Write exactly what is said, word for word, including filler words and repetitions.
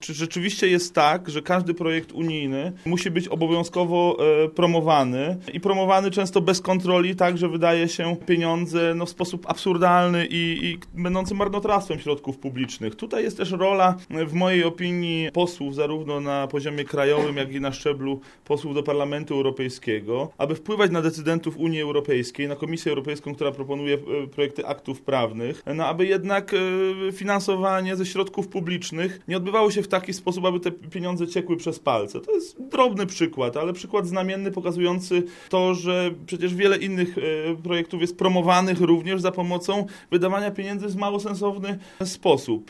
Czy rzeczywiście jest tak, że każdy projekt unijny musi być obowiązkowo e, promowany i promowany często bez kontroli, tak, że wydaje się pieniądze no, w sposób absurdalny i, i będący marnotrawstwem środków publicznych. Tutaj jest też rola, w mojej opinii, posłów zarówno na poziomie krajowym, jak i na szczeblu posłów do Parlamentu Europejskiego, aby wpływać na decydentów Unii Europejskiej, na Komisję Europejską, która proponuje e, projekty aktów prawnych, no aby jednak e, finansowanie ze środków publicznych nie odbywało się w taki sposób, aby te pieniądze ciekły przez palce. To jest drobny przykład, ale przykład znamienny pokazujący to, że przecież wiele innych e, projektów jest promowanych również za pomocą wydawania pieniędzy w mało sensowny sposób.